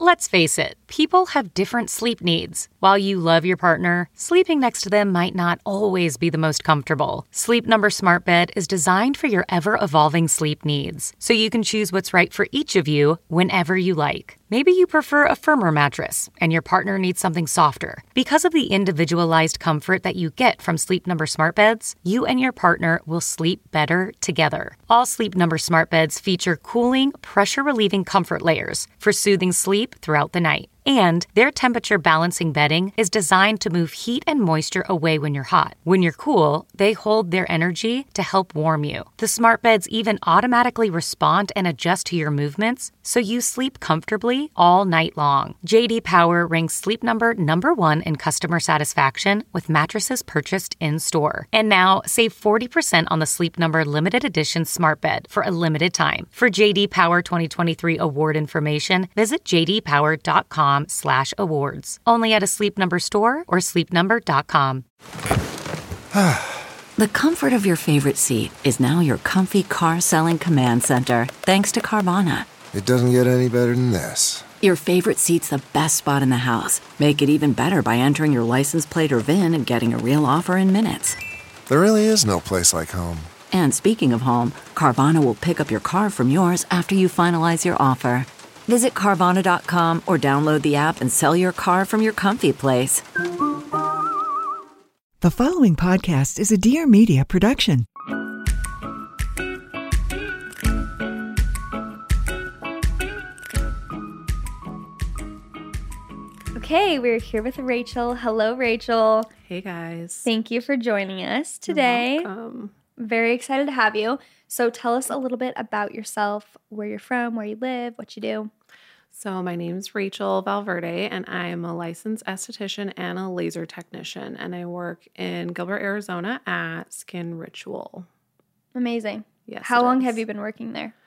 Let's face it, people have different sleep needs. While you love your partner, sleeping next to them might not always be the most comfortable. Sleep Number Smart Bed is designed for your ever-evolving sleep needs, so you can choose what's right for each of you whenever you like. Maybe you prefer a firmer mattress and your partner needs something softer. Because of the individualized comfort that you get from Sleep Number Smart Beds, you and your partner will sleep better together. All Sleep Number Smart Beds feature cooling, pressure-relieving comfort layers for soothing sleep throughout the night. And their temperature balancing bedding is designed to move heat and moisture away when you're hot. When you're cool, they hold their energy to help warm you. The smart beds even automatically respond and adjust to your movements, so you sleep comfortably all night long. J.D. Power ranks Sleep Number #1 in customer satisfaction with mattresses purchased in-store. And now, save 40% on the Sleep Number limited edition smart bed for a limited time. For J.D. Power 2023 award information, visit jdpower.com/awards. Only at a Sleep Number store or sleepnumber.com. The comfort of your favorite seat is now your comfy car selling command center, thanks to Carvana. It doesn't get any better than this. Your favorite seat's the best spot in the house. Make it even better by entering your license plate or VIN and getting a real offer in minutes. There really is no place like home. And speaking of home, Carvana will pick up your car from yours after you finalize your offer. Visit Carvana.com or download the app and sell your car from your comfy place. The following podcast is a Dear Media production. Okay, we're here with Rachel. Hello, Rachel. Hey, guys. Thank you for joining us today. You're welcome. Very excited to have you. So tell us a little bit about yourself, where you're from, where you live, what you do. So my name's Rachel Valverde, and I am a licensed esthetician and a laser technician, and I work in Gilbert, Arizona at Skin Ritual. Amazing. Yes. How long have you been working there?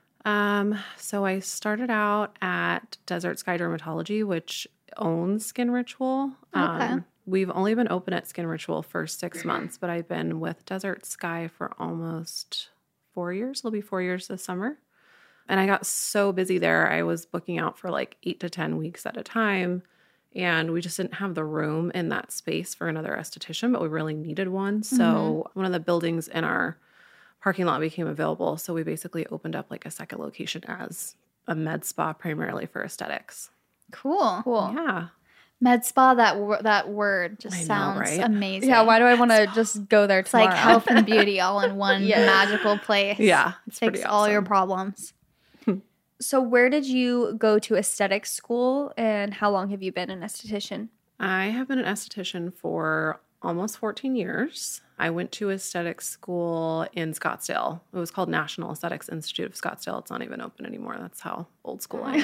So I started out at Desert Sky Dermatology, which owns Skin Ritual. Okay. We've only been open at Skin Ritual for 6 months, but I've been with Desert Sky for almost 4 years. It'll be 4 years this summer. And I got so busy there. I was booking out for like 8 to 10 weeks at a time. And we just didn't have the room in that space for another esthetician, but we really needed one. So one of the buildings in our parking lot became available. So we basically opened up like a second location as a med spa primarily for aesthetics. Cool. Yeah. Med spa, that word just sounds right? amazing. Yeah, why do I want to just go there It's tomorrow? like health and beauty all in one magical place. Yeah. It's Fix pretty all your awesome. problems. So where did you go to aesthetic school, and how long have you been an esthetician? I have been an esthetician for almost 14 years. I went to aesthetic school in Scottsdale. It was called National Aesthetics Institute of Scottsdale. It's not even open anymore. That's how old school I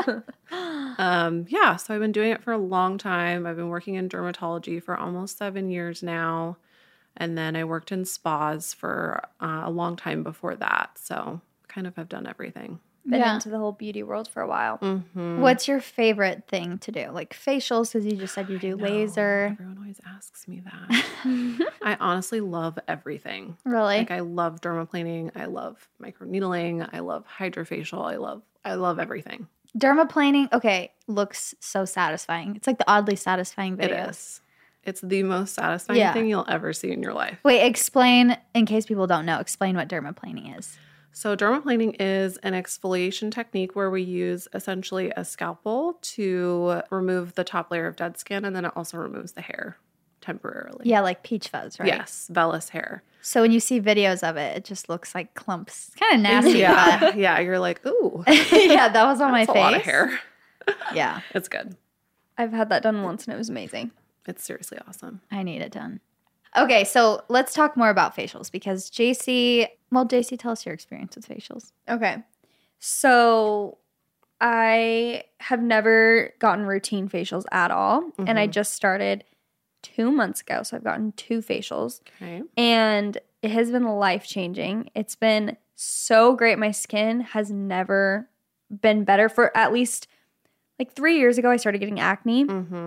am. So I've been doing it for a long time. I've been working in dermatology for almost 7 years now. And then I worked in spas for a long time before that. So kind of have done everything. Been into the whole beauty world for a while. Mm-hmm. What's your favorite thing to do? Like facials, because you just said you do laser. Everyone always asks me that. I honestly love everything. Really? Like I love dermaplaning. I love microneedling. I love hydrofacial. I love everything. Dermaplaning, okay, looks so satisfying. It's like the oddly satisfying videos. It is. It's the most satisfying thing you'll ever see in your life. Wait, explain, in case people don't know, explain what dermaplaning is. So dermaplaning is an exfoliation technique where we use essentially a scalpel to remove the top layer of dead skin, and then it also removes the hair temporarily. Yeah, like peach fuzz, right? Yes, vellus hair. So when you see videos of it, it just looks like clumps. It's kind of nasty. Yeah, yeah. You're like, ooh. Yeah, that was on my That's face. a lot of hair. Yeah. It's good. I've had that done once, and it was amazing. It's seriously awesome. I need it done. Okay, so let's talk more about facials because JC, tell us your experience with facials. Okay. So I have never gotten routine facials at all. And I just started 2 months ago. So I've gotten 2 facials. Okay. And it has been life-changing. It's been so great. My skin has never been better. For at least like 3 years ago, I started getting acne,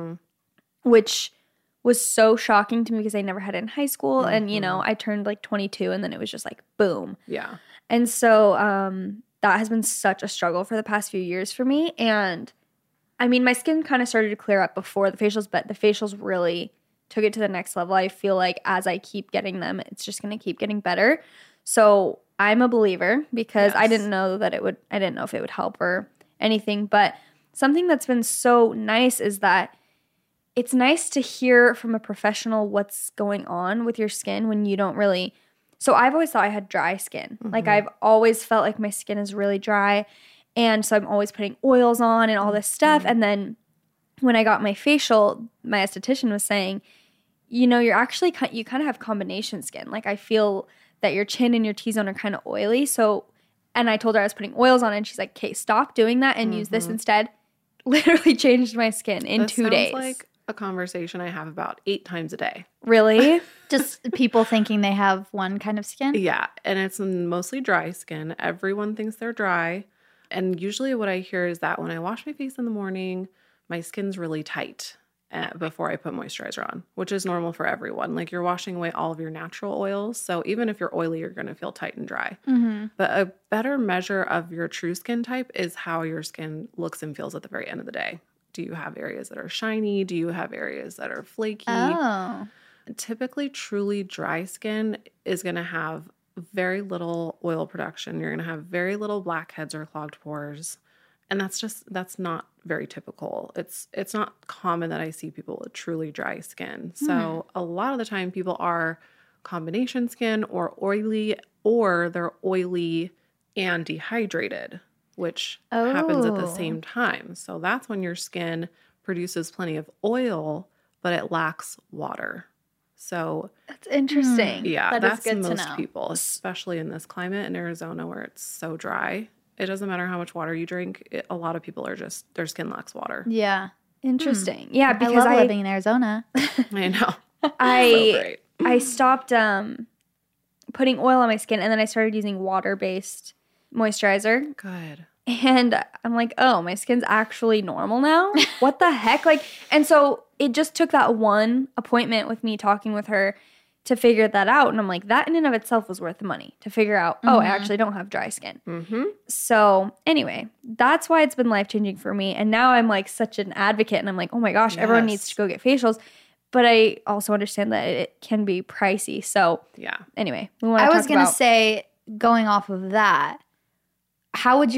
which was so shocking to me because I never had it in high school. And, you know, I turned like 22 and then it was just like, boom. Yeah. And so that has been such a struggle for the past few years for me. And I mean, my skin kind of started to clear up before the facials, but the facials really took it to the next level. I feel like as I keep getting them, it's just going to keep getting better. So I'm a believer because I didn't know that I didn't know if it would help or anything. But something that's been so nice is that it's nice to hear from a professional what's going on with your skin when you don't really. So I've always thought I had dry skin. Like I've always felt like my skin is really dry. And so I'm always putting oils on and all this stuff. And then when I got my facial, my esthetician was saying, you know, you kind of have combination skin. Like I feel that your chin and your T-zone are kind of oily. So, and I told her I was putting oils on it, and she's like, okay, stop doing that and use this instead. Literally changed my skin in 2 days. Sounds like a conversation I have about 8 times a day. Really? Just people thinking they have one kind of skin? Yeah, and it's mostly dry skin. Everyone thinks they're dry. And usually what I hear is that when I wash my face in the morning, my skin's really tight before I put moisturizer on, which is normal for everyone. Like you're washing away all of your natural oils. So even if you're oily, you're going to feel tight and dry. But a better measure of your true skin type is how your skin looks and feels at the very end of the day. Do you have areas that are shiny? Do you have areas that are flaky? Oh. Typically, truly dry skin is going to have very little oil production. You're going to have very little blackheads or clogged pores. And that's not very typical. It's not common that I see people with truly dry skin. So a lot of the time people are combination skin or oily, or they're oily and dehydrated, which happens at the same time. So that's when your skin produces plenty of oil, but it lacks water. So That's interesting. yeah, That is that's good to most know. people, especially in this climate in Arizona where it's so dry. It doesn't matter how much water you drink. A lot of people are just, their skin lacks water. Yeah. Interesting. Yeah, I because love living in Arizona. I know. So I great. I stopped putting oil on my skin, and then I started using water-based moisturizer. Good. And I'm like, oh, my skin's actually normal now? What the heck? Like, and so it just took that one appointment with me talking with her to figure that out. And I'm like, that in and of itself was worth the money to figure out, oh, I actually don't have dry skin. So anyway, that's why it's been life-changing for me. And now I'm like such an advocate, and I'm like, oh my gosh, everyone needs to go get facials. But I also understand that it can be pricey. So Yeah. anyway, we want to I talk was going to about- say, going off of that, how would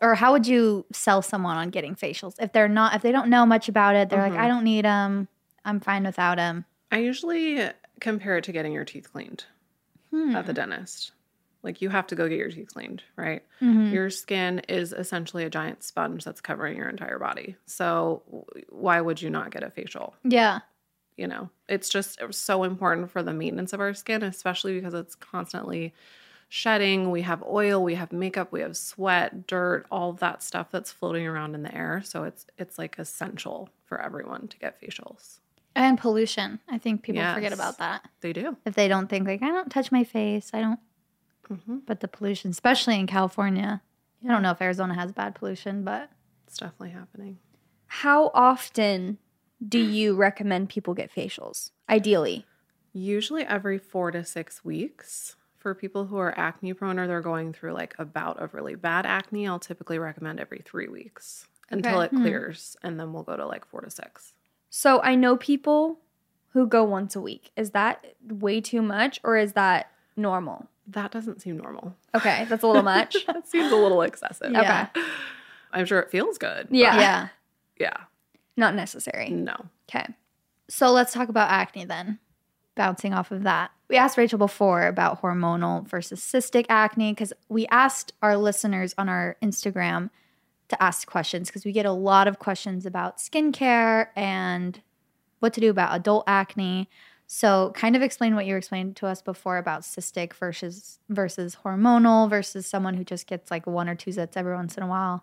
you sell someone on getting facials if they don't know much about it? They're like, I don't need them. I'm fine without them. I usually compare it to getting your teeth cleaned at the dentist. Like you have to go get your teeth cleaned, right? Your skin is essentially a giant sponge that's covering your entire body. So why would you not get a facial? Yeah. You know, it's just so important for the maintenance of our skin, especially because it's constantly shedding. We have oil, we have makeup, we have sweat, dirt, all of that stuff that's floating around in the air. So it's like essential for everyone to get facials. And pollution. I think people forget Yes. about that. They do. If they don't think like, I don't touch my face. I don't. But the pollution, especially in California. I don't know if Arizona has bad pollution, but It's definitely happening. How often do you recommend people get facials? Ideally. Usually every 4 to 6 weeks. For people who are acne prone or they're going through like a bout of really bad acne, I'll typically recommend every 3 weeks until it clears. And then we'll go to like 4 to 6. So I know people who go once a week. Is that way too much, or is that normal? That doesn't seem normal. Okay, that's a little much. That seems a little excessive. yeah. I'm sure it feels good. but Yeah. Yeah. Not necessary. No. Okay. So let's talk about acne then. Bouncing off of that. We asked Rachel before about hormonal versus cystic acne because we asked our listeners on our Instagram to ask questions because we get a lot of questions about skincare and what to do about adult acne. So kind of explain what you explained to us before about cystic versus hormonal versus someone who just gets like 1 or 2 zits every once in a while.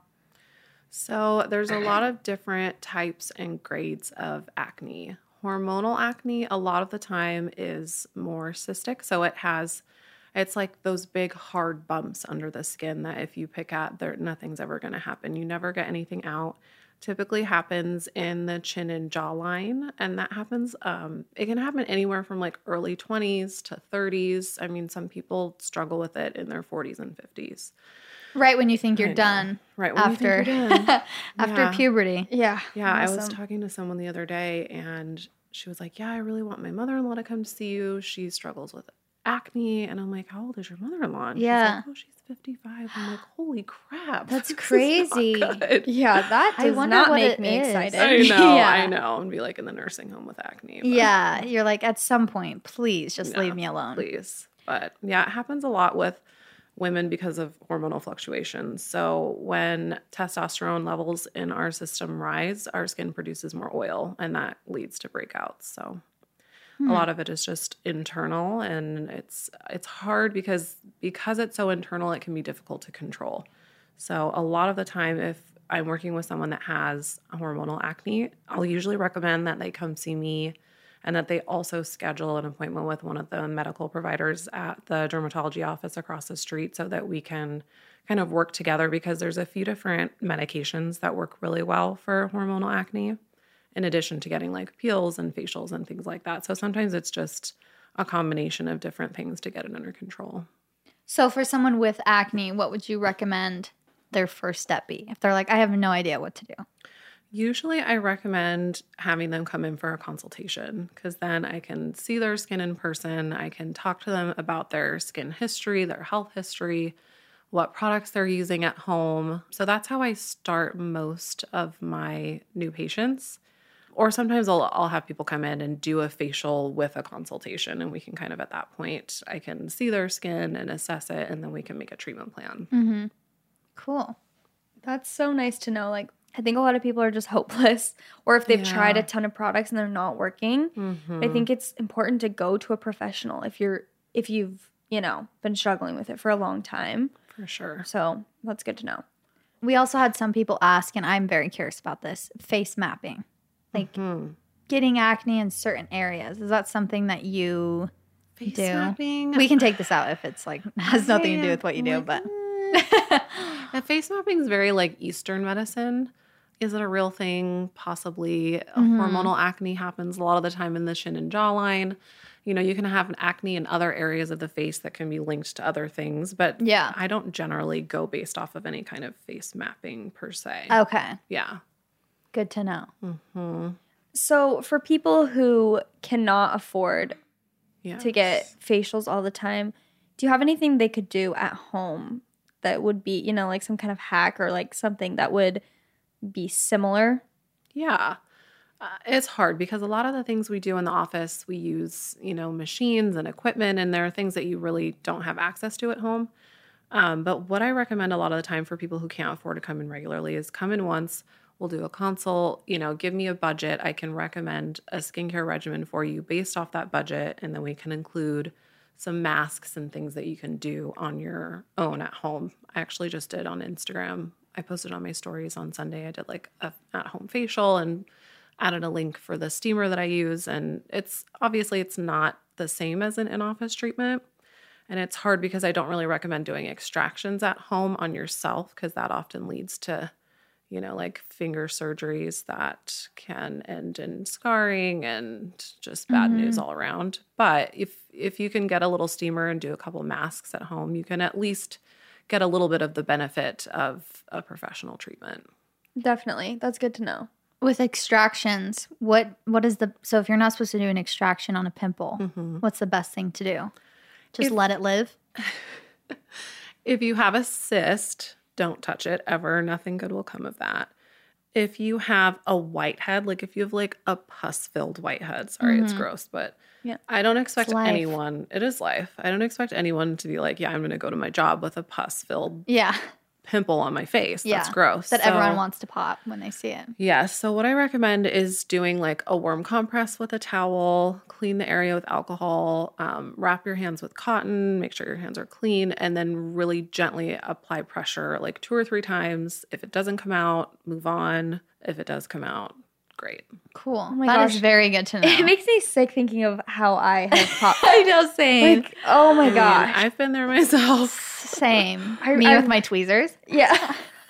So there's a lot of different types and grades of acne. Hormonal acne, a lot of the time, is more cystic. So it's like those big hard bumps under the skin that if you pick at, nothing's ever going to happen. You never get anything out. Typically happens in the chin and jawline. And that happens, it can happen anywhere from like early 20s to 30s. I mean, some people struggle with it in their 40s and 50s. Right when you think you're I know. done. Right when After you think you're done. after Yeah. puberty. Yeah. Yeah, I was Awesome. talking to someone the other day and she was like, yeah, I really want my mother-in-law to come to see you. She struggles with acne. And I'm like, how old is your mother-in-law? And Yeah. she's like, oh, she's 55. I'm like, holy crap. That's this is not crazy. good. Yeah, that I does wonder not what make it me is. excited. I know, Yeah. I know. And be like in the nursing home with acne. but Yeah, you're like, at some point, please just yeah, leave me alone. Please. But yeah, it happens a lot with women because of hormonal fluctuations. So when testosterone levels in our system rise, our skin produces more oil and that leads to breakouts. So a lot of it is just internal, and it's hard because it's so internal, it can be difficult to control. So a lot of the time, if I'm working with someone that has hormonal acne, I'll usually recommend that they come see me and that they also schedule an appointment with one of the medical providers at the dermatology office across the street so that we can kind of work together, because there's a few different medications that work really well for hormonal acne, in addition to getting like peels and facials and things like that. So sometimes it's just a combination of different things to get it under control. So for someone with acne, what would you recommend their first step be? If they're like, I have no idea what to do. Usually I recommend having them come in for a consultation, because then I can see their skin in person. I can talk to them about their skin history, their health history, what products they're using at home. So that's how I start most of my new patients. Or sometimes I'll have people come in and do a facial with a consultation, and we can kind of at that point, I can see their skin and assess it, and then we can make a treatment plan. Cool. That's so nice to know. Like, I think a lot of people are just hopeless, or if they've tried a Yeah. ton of products and they're not working. I think it's important to go to a professional if you've, been struggling with it for a long time. For sure. So that's good to know. We also had some people ask, and I'm very curious about this, face mapping. Like getting acne in certain areas. Is that something that you Face do? mapping. We can take this out if it's like has nothing to do with what you do, but Face mapping is very like Eastern medicine. Is it a real thing? Possibly. Hormonal acne happens a lot of the time in the chin and jawline. You know, you can have an acne in other areas of the face that can be linked to other things, but Yeah. I don't generally go based off of any kind of face mapping per se. okay. Yeah. Good to know. So for people who cannot afford Yeah. to get facials all the time, do you have anything they could do at home that would be, like some kind of hack or like something that would be similar? Yeah. It's hard because a lot of the things we do in the office, we use, machines and equipment, and there are things that you really don't have access to at home. But what I recommend a lot of the time for people who can't afford to come in regularly is come in once. We'll do a consult, give me a budget. I can recommend a skincare regimen for you based off that budget. And then we can include some masks and things that you can do on your own at home. I actually just did on Instagram. I posted on my stories on Sunday. I did like a at-home facial and added a link for the steamer that I use. And it's not the same as an in-office treatment. And it's hard because I don't really recommend doing extractions at home on yourself, because that often leads to, like finger surgeries that can end in scarring and just bad news all around. But if you can get a little steamer and do a couple masks at home, you can at least get a little bit of the benefit of a professional treatment. Definitely. That's good to know. With extractions, what is so if you're not supposed to do an extraction on a pimple, what's the best thing to do? Just let it live? If you have a cyst, don't touch it ever. Nothing good will come of that. If you have a whitehead, like if you have like a pus-filled whitehead, sorry, it's gross, but Yeah. I don't expect It's life. anyone, it is life. I don't expect anyone to be like, yeah, I'm going to go to my job with a pus-filled Yeah. pimple on my face. Yeah. That's gross. That So- everyone wants to pop when they see it. Yeah. So what I recommend is doing like a warm compress with a towel, clean the area with alcohol, wrap your hands with cotton, make sure your hands are clean, and then really gently apply pressure like 2 or 3 times. If it doesn't come out, move on. If it does come out, great. Cool. Oh my That is gosh. very good to know. It makes me sick thinking of how I have popped. I know, same. Like, oh my I mean, gosh. I've been there myself. Same. I- Me I- with my tweezers. Yeah.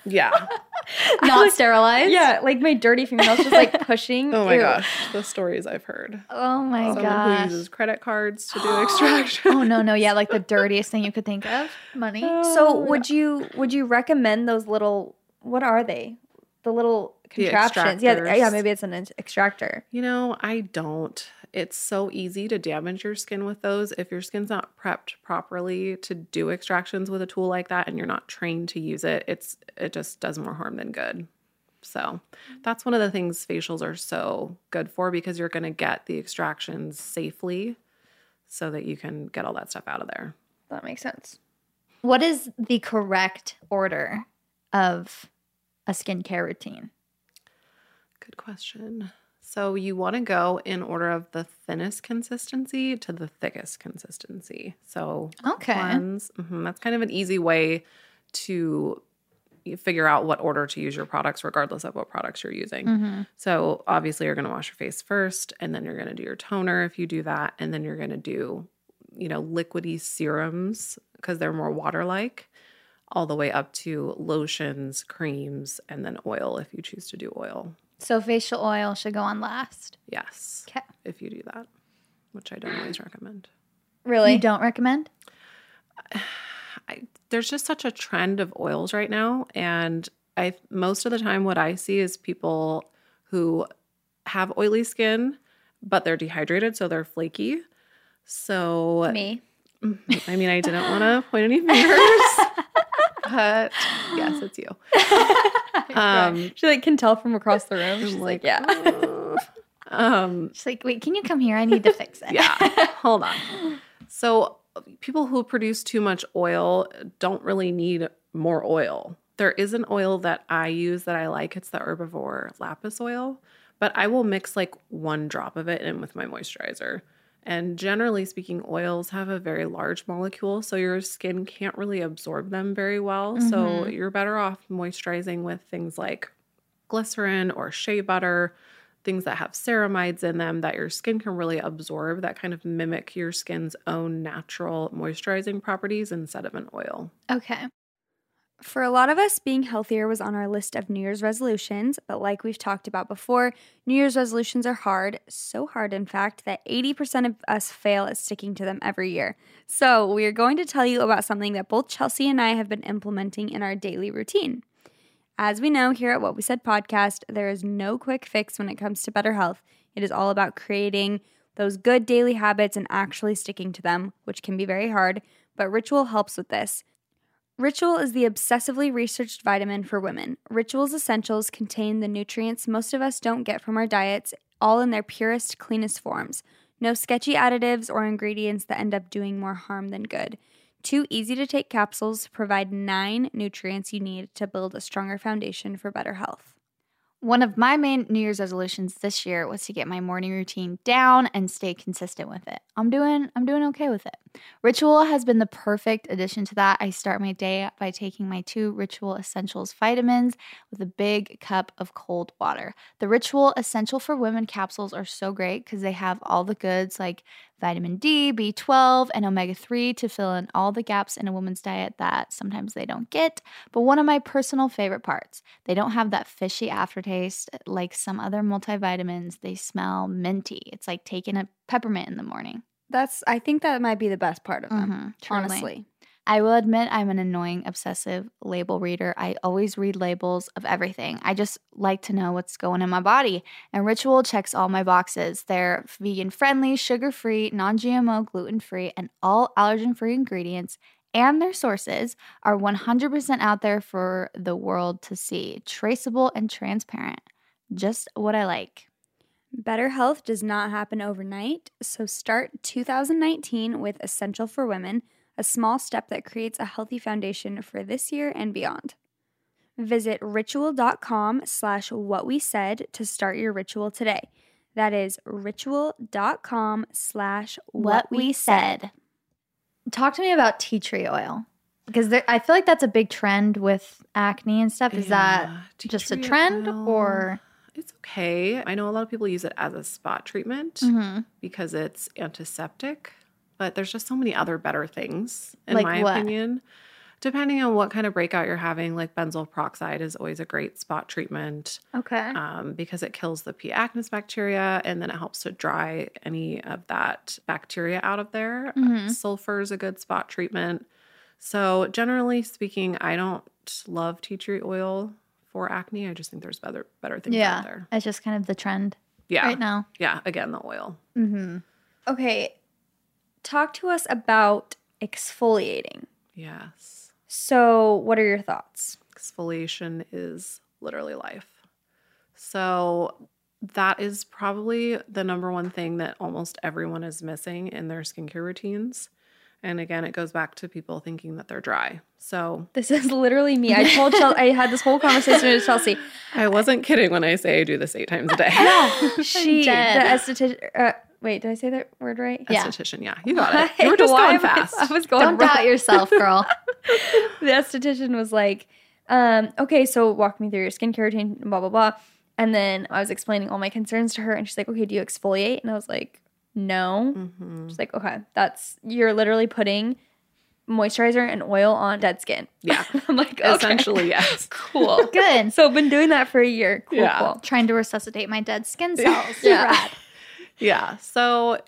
Yeah. Not sterilized? Yeah, like my dirty fingernails just like pushing. Oh my Ew. gosh, the stories I've heard. Oh my Someone who gosh. uses credit cards to do extraction. Oh no, yeah, like the dirtiest thing you could think of. Money. So would you recommend those little, what are they? The little The contraptions. extractors. Yeah, maybe it's an extractor. You know, I don't. It's so easy to damage your skin with those. If your skin's not prepped properly to do extractions with a tool like that and you're not trained to use it, it just does more harm than good. So that's one of the things facials are so good for, because you're going to get the extractions safely so that you can get all that stuff out of there. That makes sense. What is the correct order of a skincare routine? Good question. So you want to go in order of the thinnest consistency to the thickest consistency. So Okay. cleanse, that's kind of an easy way to figure out what order to use your products, regardless of what products you're using. So obviously you're going to wash your face first, and then you're going to do your toner if you do that, and then you're going to do, liquidy serums because they're more water-like, all the way up to lotions, creams, and then oil if you choose to do oil. So facial oil should go on last. Yes. Okay. If you do that, which I don't always recommend. Really? You don't recommend? There's just such a trend of oils right now, and most of the time what I see is people who have oily skin, but they're dehydrated, so they're flaky. So Me. I mean, I didn't want to point any fingers, but yes, it's you. She like can tell from across the room. She's like, yeah. She's like, wait, can you come here? I need to fix it. Yeah, hold on. So people who produce too much oil don't really need more oil. There is an oil that I use that I like. It's the Herbivore Lapis oil, but I will mix like 1 drop of it in with my moisturizer. And generally speaking, oils have a very large molecule, so your skin can't really absorb them very well. So you're better off moisturizing with things like glycerin or shea butter, things that have ceramides in them that your skin can really absorb, that kind of mimic your skin's own natural moisturizing properties instead of an oil. Okay. For a lot of us, being healthier was on our list of New Year's resolutions, but like we've talked about before, New Year's resolutions are hard, so hard in fact that 80% of us fail at sticking to them every year. So we are going to tell you about something that both Chelsea and I have been implementing in our daily routine. As we know here at What We Said podcast, there is no quick fix when it comes to better health. It is all about creating those good daily habits and actually sticking to them, which can be very hard, but Ritual helps with this. Ritual is the obsessively researched vitamin for women. Ritual's essentials contain the nutrients most of us don't get from our diets, all in their purest, cleanest forms. No sketchy additives or ingredients that end up doing more harm than good. 2 easy-to-take capsules provide 9 nutrients you need to build a stronger foundation for better health. One of my main New Year's resolutions this year was to get my morning routine down and stay consistent with it. I'm doing okay with it. Ritual has been the perfect addition to that. I start my day by taking my 2 Ritual Essentials vitamins with a big cup of cold water. The Ritual Essential for Women capsules are so great because they have all the goods like vitamin D, B12, and omega-3 to fill in all the gaps in a woman's diet that sometimes they don't get. But one of my personal favorite parts, they don't have that fishy aftertaste like some other multivitamins. They smell minty. It's like taking a peppermint in the morning. I think that might be the best part of them, truly. honestly. I will admit I'm an annoying, obsessive label reader. I always read labels of everything. I just like to know what's going in my body. And Ritual checks all my boxes. They're vegan-friendly, sugar-free, non-GMO, gluten-free, and all allergen-free ingredients. And their sources are 100% out there for the world to see. Traceable and transparent. Just what I like. Better health does not happen overnight, so start 2019 with Essential for Women, a small step that creates a healthy foundation for this year and beyond. Visit ritual.com/whatwesaid to start your ritual today. That is ritual.com/whatwesaid. Talk to me about tea tree oil. Because I feel like that's a big trend with acne and stuff. Is that tea just a tree trend oil. or? It's okay. I know a lot of people use it as a spot treatment because it's antiseptic, but there's just so many other better things, in Like my what? opinion. Depending on what kind of breakout you're having, like benzoyl peroxide is always a great spot treatment Okay. because it kills the P. acnes bacteria and then it helps to dry any of that bacteria out of there. Sulfur is a good spot treatment. So generally speaking, I don't love tea tree oil for acne. I just think there's better things out there. It's just kind of the trend Yeah. right now. Yeah. Again, the oil. Okay. Talk to us about exfoliating. Yes. So, what are your thoughts? Exfoliation is literally life. So that is probably the number one thing that almost everyone is missing in their skincare routines. And again, it goes back to people thinking that they're dry. So This is literally me. I told Chelsea, I had this whole conversation with Chelsea. I wasn't kidding when I say I do this 8 times a day. The Dead. esthetician. Wait, did I say that word right? Yeah. Esthetician, yeah. You got it. You were just Why going am I- fast. I was going Don't wrong. doubt yourself, girl. The esthetician was like, okay, so walk me through your skincare routine, blah, blah, blah. And then I was explaining all my concerns to her, and she's like, okay, do you exfoliate? And I was like, no. She's like, okay, you're literally putting moisturizer and oil on dead skin. Yeah. I'm like, okay. Essentially, yes. Cool. Good. So I've been doing that for a year. Cool, Yeah. cool. Trying to resuscitate my dead skin cells. Yeah. Rad. Yeah. So,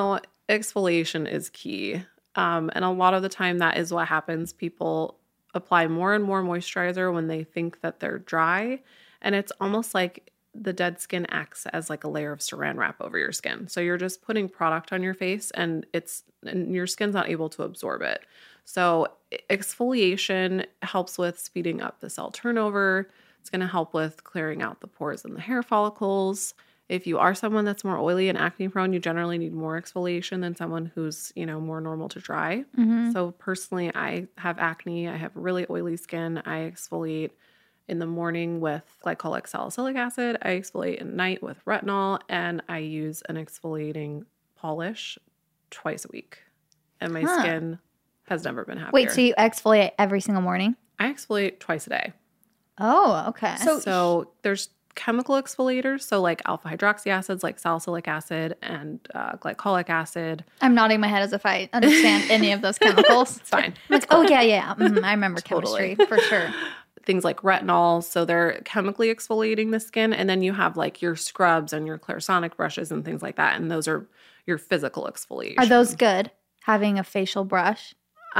exfoliation is key. And a lot of the time that is what happens. People apply more and more moisturizer when they think that they're dry. And it's almost like the dead skin acts as like a layer of saran wrap over your skin. So you're just putting product on your face and your skin's not able to absorb it. So exfoliation helps with speeding up the cell turnover. It's going to help with clearing out the pores and the hair follicles. If you are someone that's more oily and acne prone, you generally need more exfoliation than someone who's, more normal to dry. So personally, I have acne. I have really oily skin. I exfoliate in the morning with glycolic salicylic acid. I exfoliate at night with retinol, and I use an exfoliating polish twice a week. And my skin has never been happier. Wait, so you exfoliate every single morning? I exfoliate twice a day. Oh, okay. So there's chemical exfoliators, so like alpha hydroxy acids like salicylic acid and glycolic acid. I'm nodding my head as if I understand any of those chemicals. It's fine. I'm like, oh, yeah. I remember Totally. chemistry for sure. Things like retinol, so they're chemically exfoliating the skin. And then you have like your scrubs and your Clarisonic brushes and things like that. And those are your physical exfoliation. Are those good? Having a facial brush?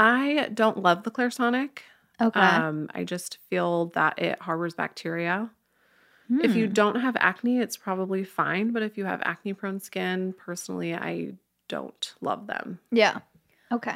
I don't love the Clarisonic. Okay. I just feel that it harbors bacteria. If you don't have acne, it's probably fine. But if you have acne prone skin, personally, I don't love them. Yeah. Okay.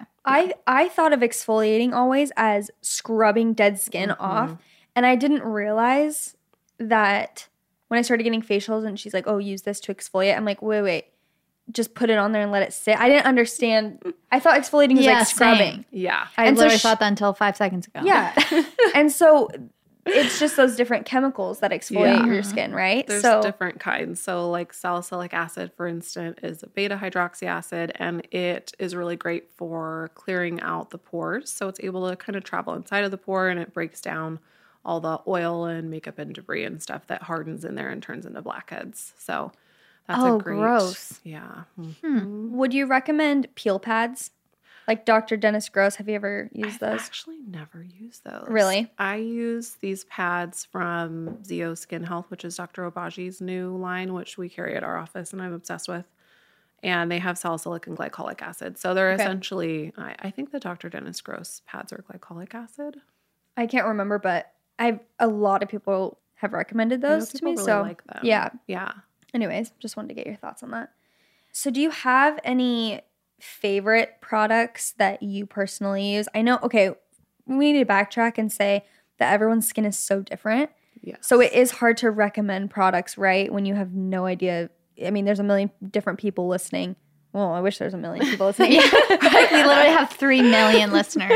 I thought of exfoliating always as scrubbing dead skin off. And I didn't realize that when I started getting facials and she's like, oh, use this to exfoliate. I'm like, wait. Just put it on there and let it sit. I didn't understand. I thought exfoliating was like scrubbing. Same. Yeah. I And so literally sh- thought that until 5 seconds ago. Yeah. And so it's just those different chemicals that exfoliate your skin, right? There's so different kinds. So like salicylic acid, for instance, is a beta hydroxy acid, and it is really great for clearing out the pores. So it's able to kind of travel inside of the pore, and it breaks down all the oil and makeup and debris and stuff that hardens in there and turns into blackheads. So that's a great. Gross. Yeah. would you recommend peel pads? Like Dr. Dennis Gross, have you ever used I've those? actually never used those. Really? I use these pads from Zeo Skin Health, which is Dr. Obaji's new line, which we carry at our office and I'm obsessed with. And they have salicylic and glycolic acid. So they're essentially, I think the Dr. Dennis Gross pads are glycolic acid. I can't remember, but a lot of people have recommended I know those to people me. really So like them. yeah. Yeah. Anyways, just wanted to get your thoughts on that. So do you have any favorite products that you personally use? I know, okay, we need to backtrack and say that everyone's skin is so different. Yes. So it is hard to recommend products, right? When you have no idea. I mean, there's a million different people listening. Well, I wish there's a million people listening. Right? We literally have 3 million listeners.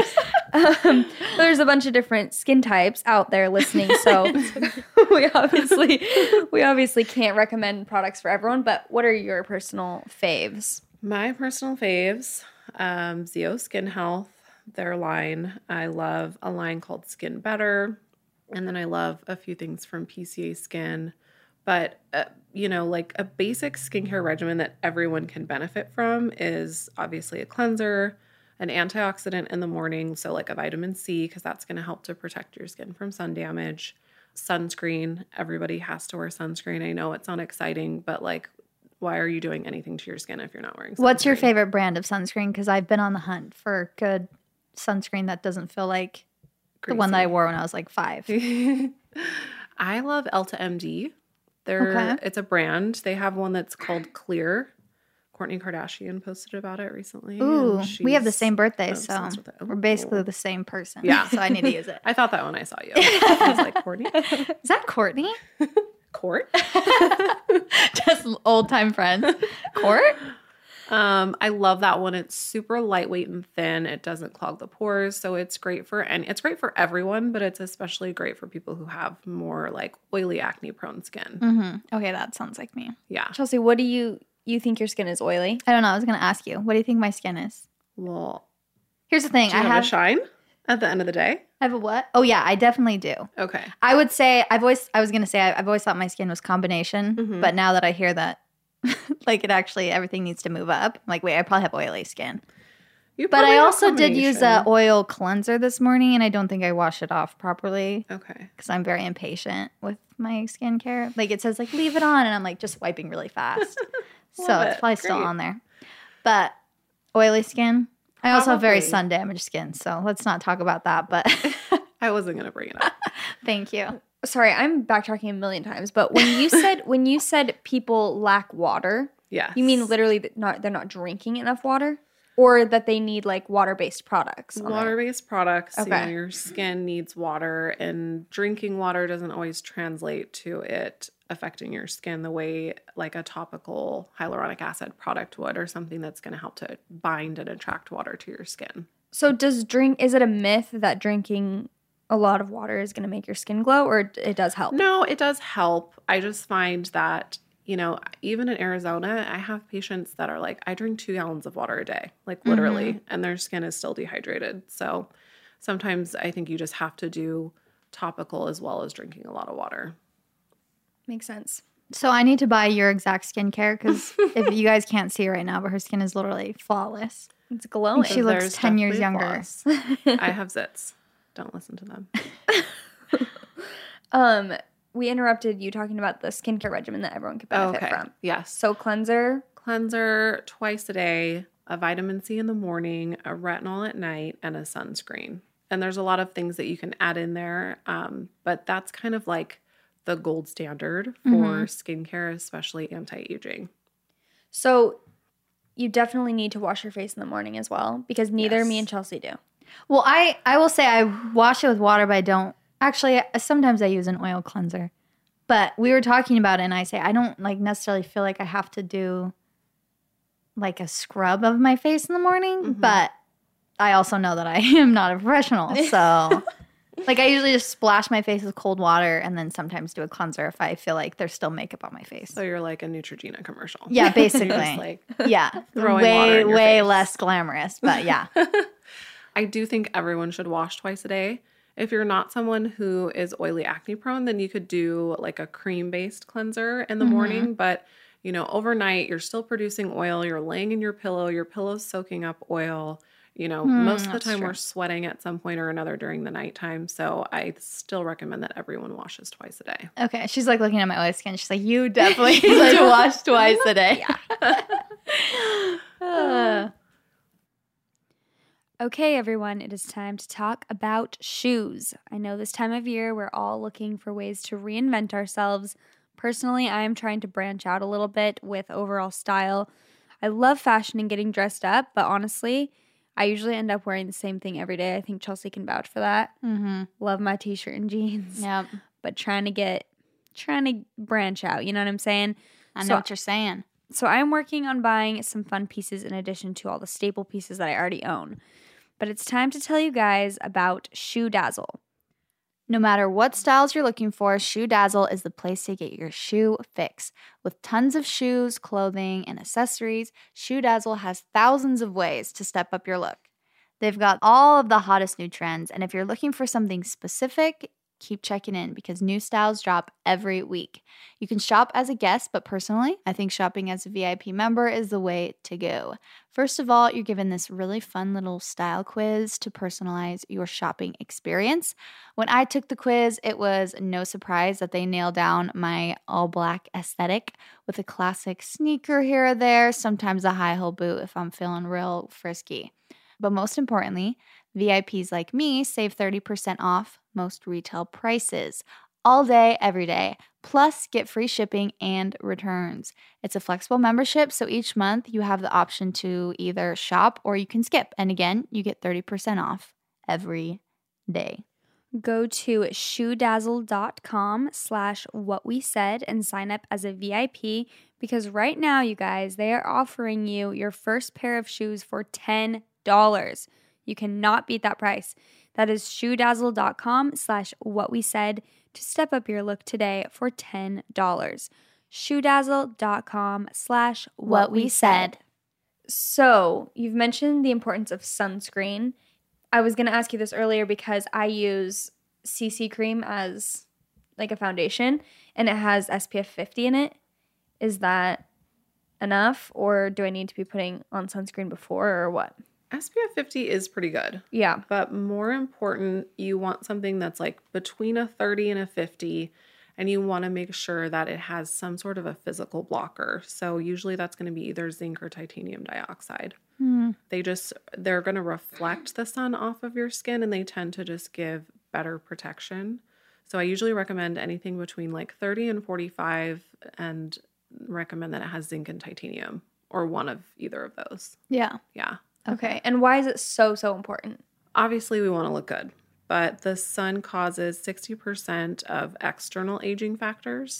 There's a bunch of different skin types out there listening, so we obviously can't recommend products for everyone. But what are your personal faves? My personal faves, Zeo Skin Health, their line. I love a line called Skin Better. And then I love a few things from PCA Skin. But, like a basic skincare regimen that everyone can benefit from is obviously a cleanser, an antioxidant in the morning, so like a vitamin C, because that's going to help to protect your skin from sun damage. Sunscreen. Everybody has to wear sunscreen. I know it's not exciting, but like, why are you doing anything to your skin if you're not wearing sunscreen? What's your favorite brand of sunscreen? Because I've been on the hunt for good sunscreen that doesn't feel like the one that I wore when I was like 5. I love Elta MD. It's a brand. They have one that's called Clear. Kourtney Kardashian posted about it recently. Ooh, we have the same birthday, so we're basically the same person. Yeah. So I need to use it. I thought that when I saw you. I was like, Kourtney? Is that Courtney? Court? Just old time friends. Court? I love that one. It's super lightweight and thin. It doesn't clog the pores, so it's great for everyone, but it's especially great for people who have more like oily, acne-prone skin. Mm-hmm. Okay, that sounds like me. Yeah. Chelsea, what do you think your skin is oily? I don't know. I was going to ask you. What do you think my skin is? Well, here's the thing. do you have a shine at the end of the day? I have a what? Oh yeah, I definitely do. Okay. I would say I've always thought my skin was combination, but now that I hear that like it actually everything needs to move up, I'm like, wait, I probably have oily skin. But I also did use a oil cleanser this morning, and I don't think I washed it off properly. Okay. Because I'm very impatient with my skincare. Like it says like leave it on, and I'm like just wiping really fast. So it's probably still on there. But oily skin. I also have very sun damaged skin, so let's not talk about that. But I wasn't gonna bring it up. Thank you. Sorry, I'm backtracking a million times, but when you said people lack water, yes, you mean literally that they're not drinking enough water, or that they need like water-based products? Water-based products. Okay. You know, your skin needs water, and drinking water doesn't always translate to it affecting your skin the way like a topical hyaluronic acid product would, or something that's going to help to bind and attract water to your skin. So is it a myth that drinking a lot of water is going to make your skin glow, or it does help? No, it does help. I just find that, you know, even in Arizona, I have patients that are like, I drink 2 gallons of water a day, like literally, and their skin is still dehydrated. So sometimes I think you just have to do topical as well as drinking a lot of water. Makes sense. So I need to buy your exact skincare because if you guys can't see right now, but her skin is literally flawless. It's glowing. She looks 10 years younger. I have zits. Don't listen to them. We interrupted you talking about the skincare regimen that everyone could benefit from. Yes. So cleanser twice a day, a vitamin C in the morning, a retinol at night, and a sunscreen. And there's a lot of things that you can add in there, but that's kind of like the gold standard for skincare, especially anti-aging. So you definitely need to wash your face in the morning as well, because neither me and Chelsea do. Well, I will say I wash it with water, but I don't. Actually, sometimes I use an oil cleanser. But we were talking about it, and I say I don't like necessarily feel like I have to do like a scrub of my face in the morning. But I also know that I am not a professional. So like I usually just splash my face with cold water and then sometimes do a cleanser if I feel like there's still makeup on my face. So you're like a Neutrogena commercial. Yeah, basically. Just like throwing water in your way face. less glamorous, but yeah. I do think everyone should wash twice a day. If you're not someone who is oily acne prone, then you could do like a cream-based cleanser in the morning. But, you know, overnight, you're still producing oil. You're laying in your pillow's soaking up oil. You know, most of the time we're sweating at some point or another during the nighttime. So I still recommend that everyone washes twice a day. Okay. She's like looking at my oily skin. She's like, you definitely like wash twice a day. Yeah. Okay, everyone, it is time to talk about shoes. I know this time of year we're all looking for ways to reinvent ourselves. Personally, I am trying to branch out a little bit with overall style. I love fashion and getting dressed up, but honestly, I usually end up wearing the same thing every day. I think Chelsea can vouch for that. Love my t-shirt and jeans. Yep. But trying to branch out, you know what I'm saying? I know what you're saying. So I'm working on buying some fun pieces in addition to all the staple pieces that I already own. But it's time to tell you guys about Shoe Dazzle. No matter what styles you're looking for, Shoe Dazzle is the place to get your shoe fix. With tons of shoes, clothing, and accessories, Shoe Dazzle has thousands of ways to step up your look. They've got all of the hottest new trends, and if you're looking for something specific, Keep checking in because new styles drop every week. You can shop as a guest, but personally, I think shopping as a VIP member is the way to go. First of all, you're given this really fun little style quiz to personalize your shopping experience. When I took the quiz, it was no surprise that they nailed down my all black aesthetic with a classic sneaker here or there, sometimes a high heel boot if I'm feeling real frisky. But most importantly, VIPs like me save 30% off most retail prices all day, every day, plus get free shipping and returns. It's a flexible membership, so each month you have the option to either shop or you can skip. And again, you get 30% off every day. Go to shoedazzle.com/whatwesaid and sign up as a VIP because right now, you guys, they are offering you your first pair of shoes for $10. You cannot beat that price. That is shoedazzle.com/whatwesaid to step up your look today for $10. shoedazzle.com/whatwesaid. So, you've mentioned the importance of sunscreen. I was going to ask you this earlier because I use CC cream as like a foundation and it has SPF 50 in it. Is that enough or do I need to be putting on sunscreen before or what? SPF 50 is pretty good. Yeah. But more important, you want something that's like between a 30 and a 50, and you want to make sure that it has some sort of a physical blocker. So usually that's going to be either zinc or titanium dioxide. They're going to reflect the sun off of your skin, and they tend to just give better protection. So I usually recommend anything between like 30 and 45 and recommend that it has zinc and titanium or one of either of those. Yeah. Yeah. Okay. And why is it so important? Obviously, we want to look good, but the sun causes 60% of external aging factors.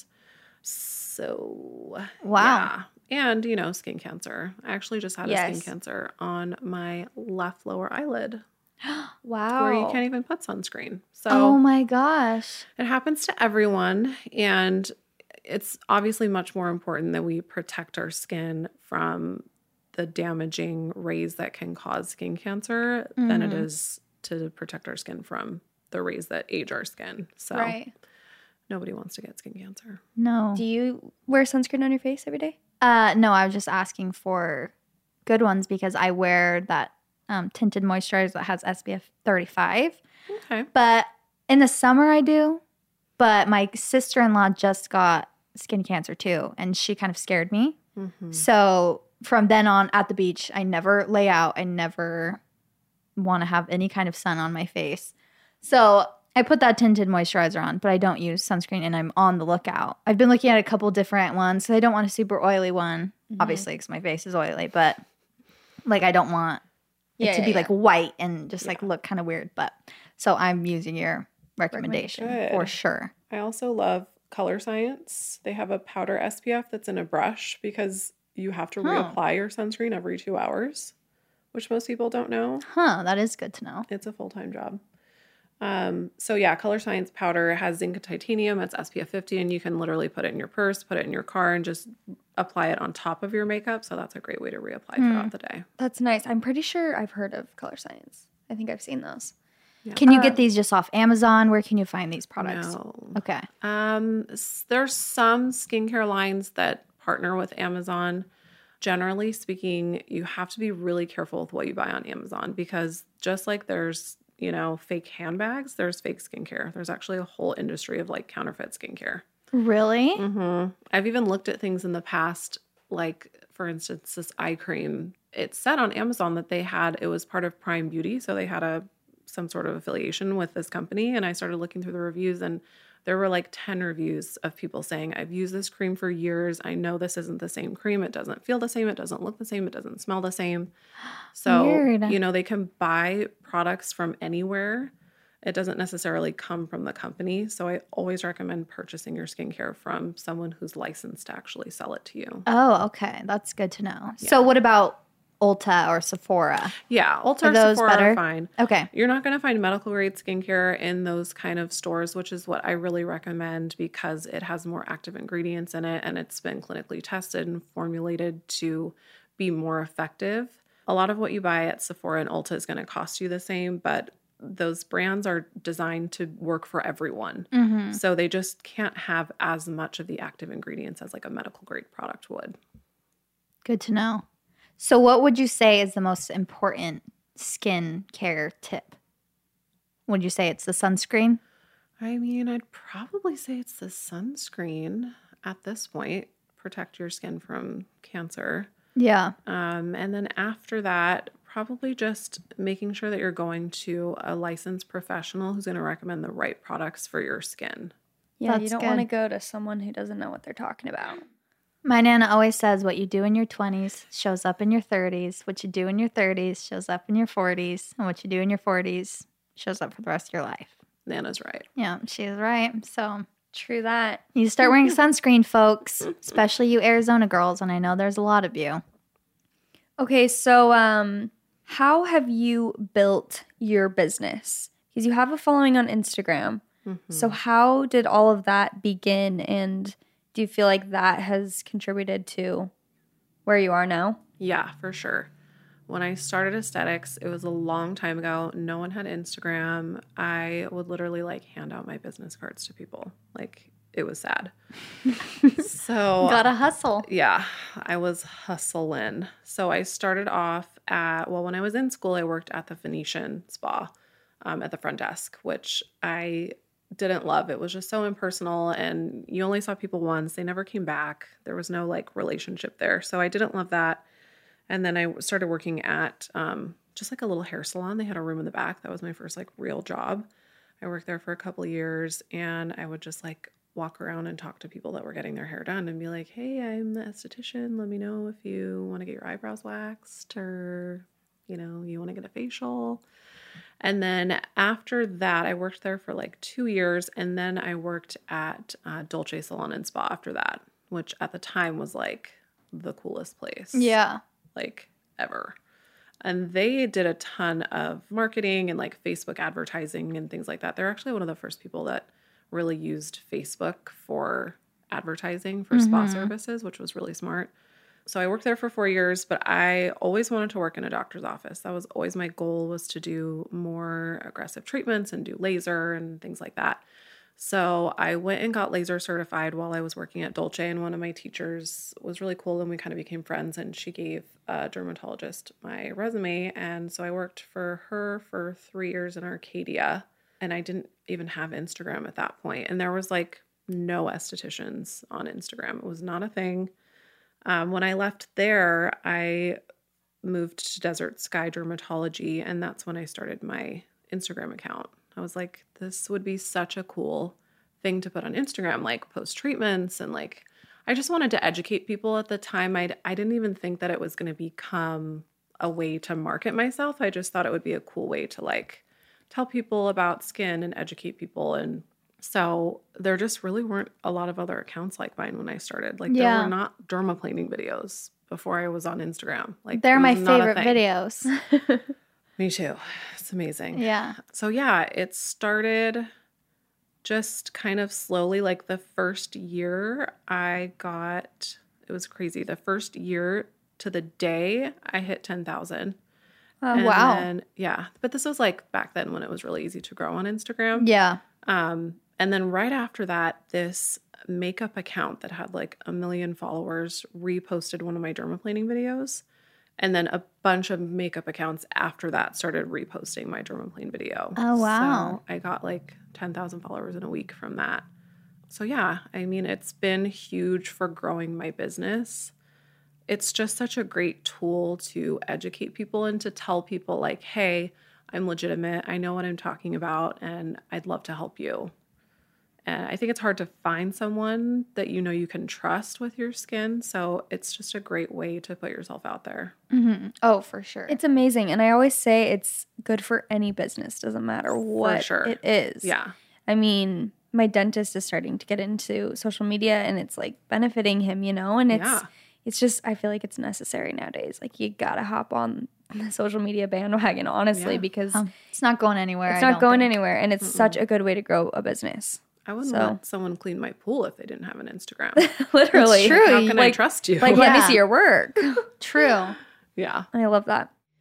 So, wow. Yeah. And, skin cancer. I actually just had a skin cancer on my left lower eyelid. Wow. Where you can't even put sunscreen. So, oh my gosh. It happens to everyone. And it's obviously much more important that we protect our skin from the damaging rays that can cause skin cancer than it is to protect our skin from the rays that age our skin. So nobody wants to get skin cancer. No. Do you wear sunscreen on your face every day? No, I was just asking for good ones because I wear that tinted moisturizer that has SPF 35. Okay. But in the summer I do. But my sister-in-law just got skin cancer too, and she kind of scared me. Mm-hmm. So from then on at the beach, I never lay out. I never want to have any kind of sun on my face. So I put that tinted moisturizer on, but I don't use sunscreen and I'm on the lookout. I've been looking at a couple different ones. So I don't want a super oily one, obviously, because my face is oily. But like I don't want it to be like white and just like look kind of weird. But so I'm using your recommendation for sure. I also love Color Science. They have a powder SPF that's in a brush because you have to reapply your sunscreen every 2 hours, which most people don't know. That is good to know. It's a full-time job. Color Science powder has zinc and titanium. It's SPF 50, and you can literally put it in your purse, put it in your car, and just apply it on top of your makeup. So that's a great way to reapply throughout the day. That's nice. I'm pretty sure I've heard of Color Science. I think I've seen those. Yeah. Can you get these just off Amazon? Where can you find these products? No. Okay. There's some skincare lines that partner with Amazon. Generally speaking, you have to be really careful with what you buy on Amazon because just like there's, fake handbags, there's fake skincare. There's actually a whole industry of like counterfeit skincare. Really? Mm-hmm. I've even looked at things in the past, like for instance, this eye cream. It said on Amazon that it was part of Prime Beauty. So they had some sort of affiliation with this company. And I started looking through the reviews and there were like 10 reviews of people saying, I've used this cream for years. I know this isn't the same cream. It doesn't feel the same. It doesn't look the same. It doesn't smell the same. So, Weird. They can buy products from anywhere. It doesn't necessarily come from the company. So I always recommend purchasing your skincare from someone who's licensed to actually sell it to you. Oh, okay. That's good to know. Yeah. So what about Ulta or Sephora? Yeah, Ulta are or those Sephora better? are fine. Okay. You're not going to find medical grade skincare in those kind of stores, which is what I really recommend because it has more active ingredients in it and it's been clinically tested and formulated to be more effective. A lot of what you buy at Sephora and Ulta is going to cost you the same, but those brands are designed to work for everyone. Mm-hmm. So they just can't have as much of the active ingredients as like a medical grade product would. Good to know. So what would you say is the most important skin care tip? Would you say it's the sunscreen? I mean, I'd probably say it's the sunscreen at this point. Protect your skin from cancer. Yeah. And then after that, probably just making sure that you're going to a licensed professional who's going to recommend the right products for your skin. Yeah, you That's don't want to good. go to someone who doesn't know what they're talking about. My Nana always says what you do in your 20s shows up in your 30s. What you do in your 30s shows up in your 40s. And what you do in your 40s shows up for the rest of your life. Nana's right. Yeah, she's right. So True that. you start wearing sunscreen, folks, especially you Arizona girls. And I know there's a lot of you. Okay, so how have you built your business? Because you have a following on Instagram. So how did all of that begin, and do you feel like that has contributed to where you are now? Yeah, for sure. When I started aesthetics, it was a long time ago. No one had Instagram. I would literally like hand out my business cards to people. Like, it was sad. So Gotta hustle. yeah, I was hustling. So I started off when I was in school, I worked at the Phoenician Spa at the front desk, which I didn't love. It was just so impersonal, and you only saw people once. They never came back. There was no like relationship there. So I didn't love that. And then I started working at just like a little hair salon. They had a room in the back. That was my first like real job. I worked there for a couple of years, and I would just like walk around and talk to people that were getting their hair done and be like, hey, I'm the esthetician. Let me know if you want to get your eyebrows waxed, or, you know, you want to get a facial. And then after that, I worked there for like 2 years. And then I worked at Dolce Salon and Spa after that, which at the time was like the coolest place. Yeah. Like ever. And they did a ton of marketing and like Facebook advertising and things like that. They're actually one of the first people that really used Facebook for advertising for spa services, which was really smart. So I worked there for 4 years, but I always wanted to work in a doctor's office. That was always my goal, was to do more aggressive treatments and do laser and things like that. So I went and got laser certified while I was working at Dolce, and one of my teachers was really cool, and we kind of became friends, and she gave a dermatologist my resume. And so I worked for her for 3 years in Arcadia, and I didn't even have Instagram at that point. And there was like no estheticians on Instagram. It was not a thing. When I left there, I moved to Desert Sky Dermatology, and that's when I started my Instagram account. I was like, this would be such a cool thing to put on Instagram, like post treatments, and like, I just wanted to educate people at the time. I didn't even think that it was going to become a way to market myself. I just thought it would be a cool way to like tell people about skin and educate people. And so there just really weren't a lot of other accounts like mine when I started. Like there were not dermaplaning videos before I was on Instagram. Like They're it my was not a favorite thing. videos. Me too. It's amazing. Yeah. So yeah, it started just kind of slowly. Like the first year it was crazy. The first year to the day I hit 10,000. Wow. Then, yeah. But this was like back then when it was really easy to grow on Instagram. Yeah. And then right after that, this makeup account that had like 1 million followers reposted one of my dermaplaning videos. And then a bunch of makeup accounts after that started reposting my dermaplane video. Oh, wow. So I got like 10,000 followers in a week from that. So yeah, I mean, it's been huge for growing my business. It's just such a great tool to educate people and to tell people like, hey, I'm legitimate. I know what I'm talking about, and I'd love to help you. And I think it's hard to find someone that you know you can trust with your skin. So it's just a great way to put yourself out there. Mm-hmm. Oh, for sure. It's amazing. And I always say it's good for any business. Doesn't matter what it is. Yeah. I mean, my dentist is starting to get into social media, and it's like benefiting him, you know? And it's just, I feel like it's necessary nowadays. Like you gotta hop on the social media bandwagon, honestly, because it's not going anywhere. It's not going anywhere. And it's such a good way to grow a business. I wouldn't let someone clean my pool if they didn't have an Instagram. Literally. It's true. How can I trust you? Like, let me see your work. True. Yeah. I love that.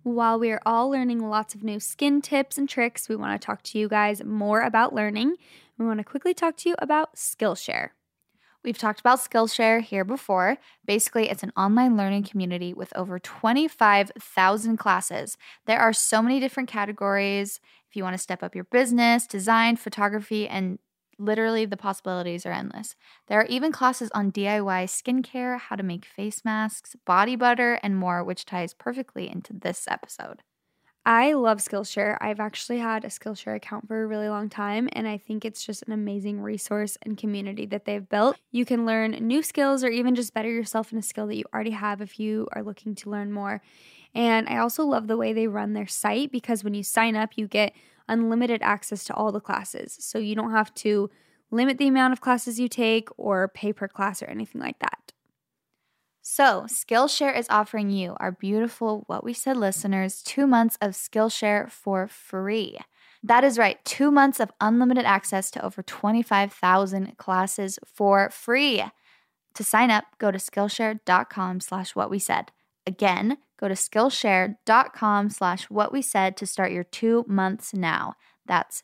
While we are all learning lots of new skin tips and tricks, we want to talk to you guys more about learning. We want to quickly talk to you about Skillshare. We've talked about Skillshare here before. Basically, it's an online learning community with over 25,000 classes. There are so many different categories. If you want to step up your business, design, photography, and literally the possibilities are endless. There are even classes on DIY skincare, how to make face masks, body butter, and more, which ties perfectly into this episode. I love Skillshare. I've actually had a Skillshare account for a really long time, and I think it's just an amazing resource and community that they've built. You can learn new skills or even just better yourself in a skill that you already have if you are looking to learn more. And I also love the way they run their site because when you sign up, you get unlimited access to all the classes. So you don't have to limit the amount of classes you take or pay per class or anything like that. So, Skillshare is offering you, our beautiful What We Said listeners, 2 months of Skillshare for free. That is right, 2 months of unlimited access to over 25,000 classes for free. To sign up, go to Skillshare.com/whatwesaid. Again, go to Skillshare.com/whatwesaid to start your 2 months now. That's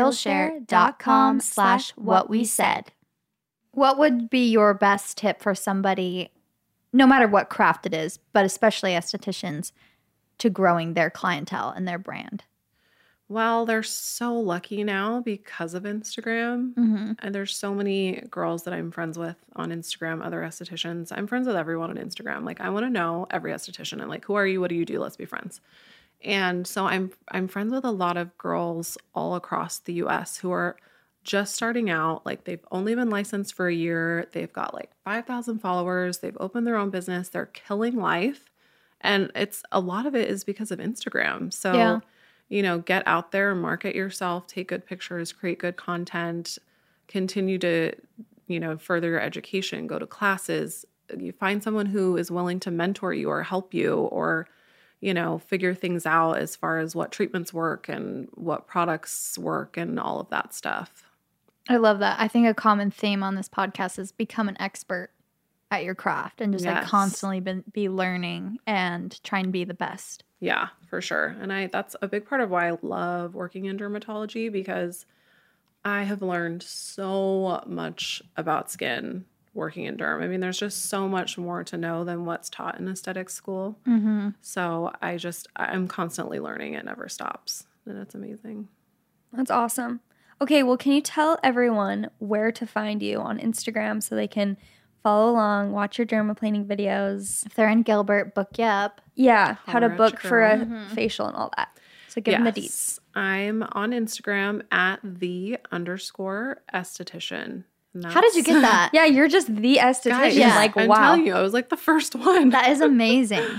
Skillshare.com/whatwesaid. What would be your best tip for somebody, no matter what craft it is, but especially estheticians, to growing their clientele and their brand? Well, they're so lucky now because of Instagram. And there's so many girls that I'm friends with on Instagram, other estheticians. I'm friends with everyone on Instagram. Like, I want to know every esthetician. I'm like, who are you? What do you do? Let's be friends. And so I'm friends with a lot of girls all across the US who are just starting out. Like, they've only been licensed for a year. They've got like 5,000 followers. They've opened their own business. They're killing life. And a lot of it is because of Instagram. So, you know, get out there, market yourself, take good pictures, create good content, continue to, you know, further your education, go to classes. You find someone who is willing to mentor you or help you or, you know, figure things out as far as what treatments work and what products work and all of that stuff. I love that. I think a common theme on this podcast is become an expert at your craft and just like constantly be learning and try and be the best. Yeah, for sure. And that's a big part of why I love working in dermatology, because I have learned so much about skin working in derm. I mean, there's just so much more to know than what's taught in aesthetic school. So I'm constantly learning. It never stops. And it's amazing. That's awesome. Okay, well, can you tell everyone where to find you on Instagram so they can follow along, watch your dermaplaning videos? If they're in Gilbert, book you up. Yeah, how to book for a facial and all that. So give them the deets. I'm on Instagram at @the_esthetician. How did you get that? Yeah, you're just the esthetician. Guys, like, I'm wow. telling you, I was like the first one. That is amazing.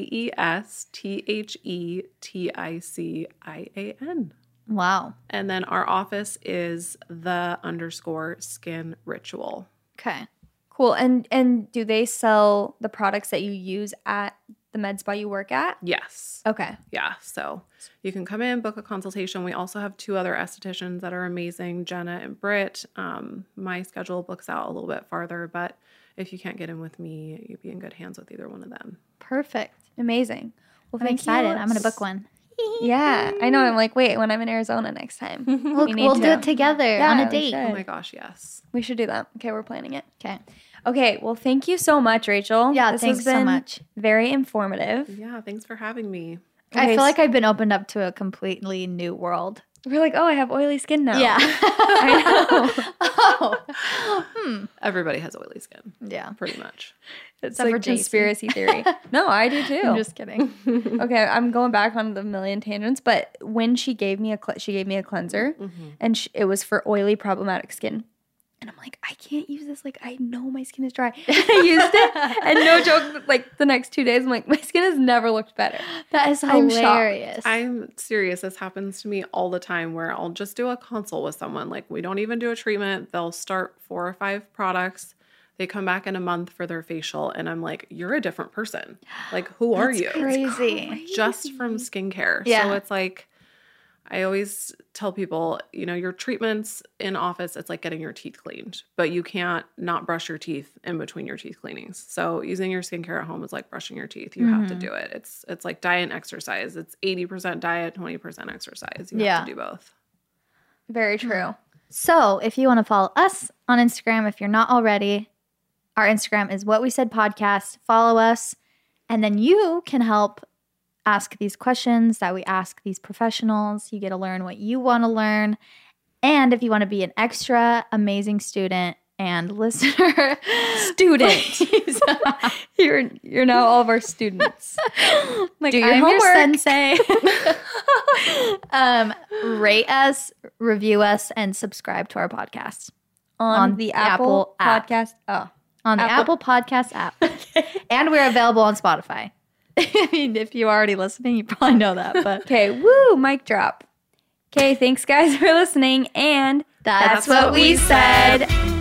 AESTHETICIAN. Wow. And then our office is _skin ritual. Okay. Cool. And do they sell the products that you use at the med spa you work at? Yes. Okay. Yeah. So you can come in, book a consultation. We also have 2 other estheticians that are amazing, Jenna and Britt. My schedule books out a little bit farther, but if you can't get in with me, you'd be in good hands with either one of them. Perfect. Amazing. Well, I'm excited. I'm going to book one. Yeah. I know. I'm like, wait, when I'm in Arizona next time. We'll do it together on a date. Oh my gosh, yes. We should do that. Okay, we're planning it. Okay. Well, thank you so much, Rachel. Yeah, this thanks has been so much. Very informative. Yeah, thanks for having me. I feel like I've been opened up to a completely new world. We're like, oh, I have oily skin now. Yeah. I know. Everybody has oily skin. Yeah. Pretty much. It's Except for like Jason. conspiracy theory. No, I do too. I'm just kidding. Okay, I'm going back on the million tangents, but when she gave me a cleanser, and it was for oily, problematic skin. And I'm like, I can't use this. Like, I know my skin is dry. And I used it, and no joke, like the next 2 days, I'm like, my skin has never looked better. That is I'm hilarious. I'm serious. This happens to me all the time where I'll just do a consult with someone. Like, we don't even do a treatment. They'll start 4 or 5 products. They come back in a month for their facial, and I'm like, you're a different person. Like, who are you? Crazy. Just from skincare. Yeah. So it's like, I always tell people, your treatments in office, it's like getting your teeth cleaned, but you can't not brush your teeth in between your teeth cleanings. So using your skincare at home is like brushing your teeth. You have to do it. It's like diet and exercise. It's 80% diet, 20% exercise. You have to do both. Very true. So if you want to follow us on Instagram, if you're not already, our Instagram is What We Said Podcast. Follow us, and then you can help ask these questions that we ask these professionals. You get to learn what you want to learn. And if you want to be an extra amazing student and listener, please, you're now all of our students. Like, do your homework, sensei. Rate us, review us, and subscribe to our podcast on the Apple Podcast. On the Apple Podcast app. And we're available on Spotify. I mean, if you're already listening, you probably know that. But okay, woo, mic drop. Okay, thanks guys for listening, and that's what we said.